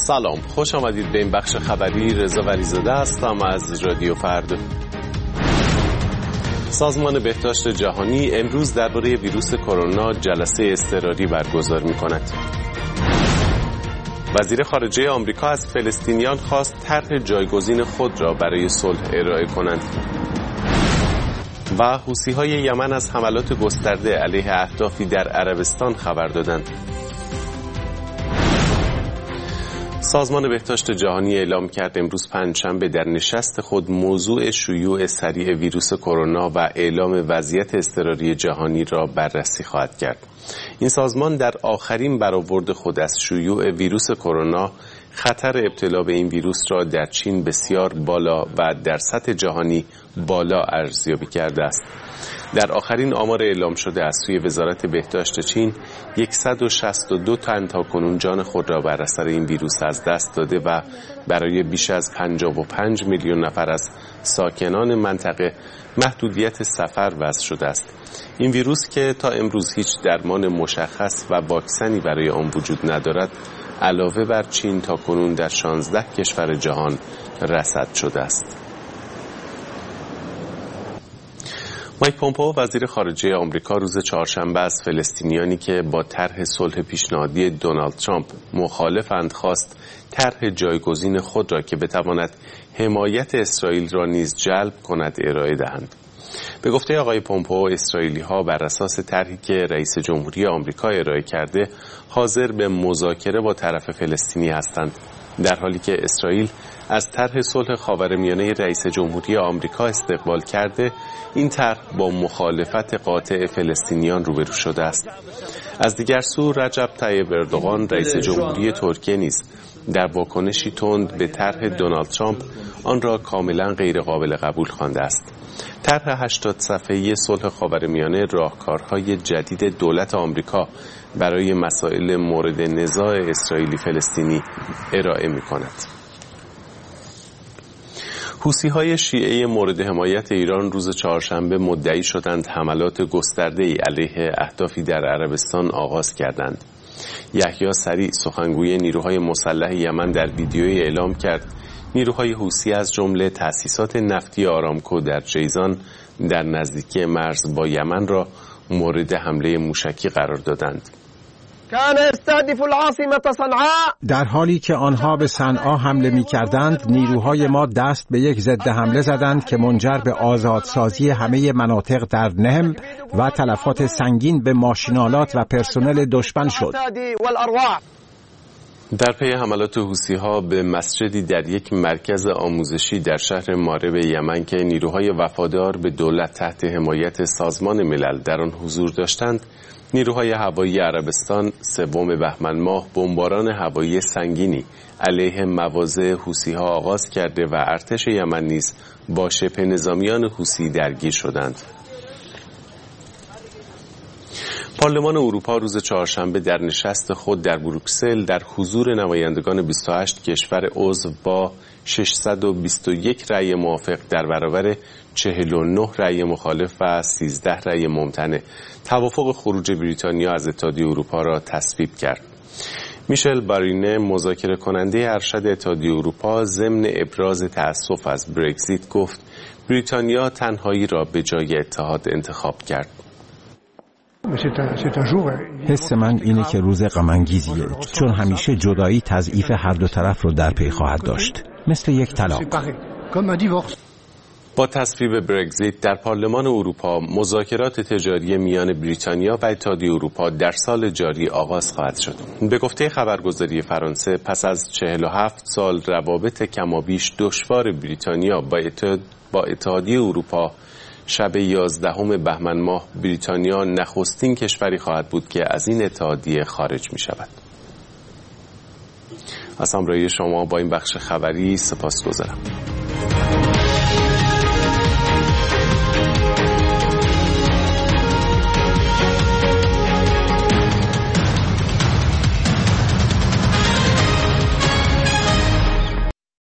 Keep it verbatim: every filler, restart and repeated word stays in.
سلام، خوش آمدید به این بخش خبری. رضا ولیزاده هستم از رادیو فردا. سازمان بهداشت جهانی امروز درباره ویروس کرونا جلسه اضطراری برگزار می‌کند. وزیر خارجه آمریکا از فلسطینیان خواست طرح جایگزین خود را برای صلح ارائه کنند. و حوثی‌های یمن از حملات گسترده علیه اهدافی در عربستان خبر دادند. سازمان بهداشت جهانی اعلام کرد امروز پنجشنبه در نشست خود موضوع شیوع سریع ویروس کرونا و اعلام وضعیت اضطراری جهانی را بررسی خواهد کرد. این سازمان در آخرین برآورد خود از شیوع ویروس کرونا خطر ابتلا به این ویروس را در چین بسیار بالا و در سطح جهانی بالا ارزیابی کرده است. در آخرین آمار اعلام شده از سوی وزارت بهداشت چین، صد و شصت و دو تن تاکنون جان خود را بر اثر این ویروس از دست داده و برای بیش از پنجاه و پنج میلیون نفر از ساکنان منطقه محدودیت سفر وضع شده است. این ویروس که تا امروز هیچ درمان مشخص و واکسنی برای آن وجود ندارد، علاوه بر چین تاکنون در شانزده کشور جهان رصد شده است. مایک پومپئو وزیر خارجه آمریکا روز چهارشنبه از فلسطینیانی که با طرح صلح پیشنهادی دونالد ترامپ مخالفند خواست طرح جایگزین خود را که بتواند حمایت اسرائیل را نیز جلب کند ارائه دهند. به گفته آقای پومپئو، اسرائیلی‌ها بر اساس طرحی که رئیس جمهوری آمریکا ارائه کرده حاضر به مذاکره با طرف فلسطینی هستند، در حالی که اسرائیل از طرح صلح خاورمیانه رئیس جمهوری آمریکا استقبال کرده. این طرح با مخالفت قاطع فلسطینیان روبرو شده است. از دیگر سو رجب طیب اردوغان رئیس جمهوری ترکیه نیز در واکنشی تند به طرح دونالد ترامپ آن را کاملا غیر قابل قبول خوانده است. طرح هشتاد صفحه‌ای صلح خاورمیانه راهکارهای جدید دولت آمریکا برای مسائل مورد نزاع اسرائیلی فلسطینی ارائه می‌کند. حوثی‌های شیعه مورد حمایت ایران روز چهارشنبه مدعی شدند حملات گسترده‌ای علیه اهدافی در عربستان آغاز کردند. یحیی سریع سخنگوی نیروهای مسلح یمن در ویدیویی اعلام کرد نیروهای حوثی از جمله تأسیسات نفتی آرامکو در جیزان در نزدیکی مرز با یمن را مورد حمله موشکی قرار دادند. در حالی که آنها به صنعا حمله می کردند، نیروهای ما دست به یک ضد حمله زدند که منجر به آزادسازی همه مناطق در نهم و تلفات سنگین به ماشینالات و پرسنل دشمن شد. در پی حملات حوثی‌ها به مسجدی در یک مرکز آموزشی در شهر مارب یمن که نیروهای وفادار به دولت تحت حمایت سازمان ملل در آن حضور داشتند، نیروهای هوایی عربستان سوم بهمن ماه بمباران هوایی سنگینی علیه مواضع حوثی‌ها آغاز کرده و ارتش یمن نیز با شبه نظامیان حوثی درگیر شدند. پارلمان اروپا روز چهارشنبه در نشست خود در بروکسل در حضور نمایندگان بیست و هشت کشور عضو با ششصد و بیست و یک رأی موافق در برابر چهل و نه رأی مخالف و سیزده رأی ممتنع توافق خروج بریتانیا از اتحادیه اروپا را تصویب کرد. میشل بارینه مذاکره کننده ارشد اتحادیه اروپا ضمن ابراز تأسف از برگزیت گفت بریتانیا تنهایی را به جای اتحاد انتخاب کرد. حس من اینه که روز غم‌انگیزیه، چون همیشه جدایی تضعیف هر دو طرف رو در پی خواهد داشت، مثل یک طلاق. با تصویب برگزیت در پارلمان اروپا مذاکرات تجاری میان بریتانیا و اتحادیه اروپا در سال جاری آغاز خواهد شد. به گفته خبرگزاری فرانسه پس از چهل و هفت سال روابط کمابیش دشوار بریتانیا با اتحاد با اتحادیه اروپا، شب یازدهم بهمن ماه بریتانیا نخستین کشوری خواهد بود که از این اتحادیه خارج می شود. از همراهی شما با این بخش خبری سپاسگزارم.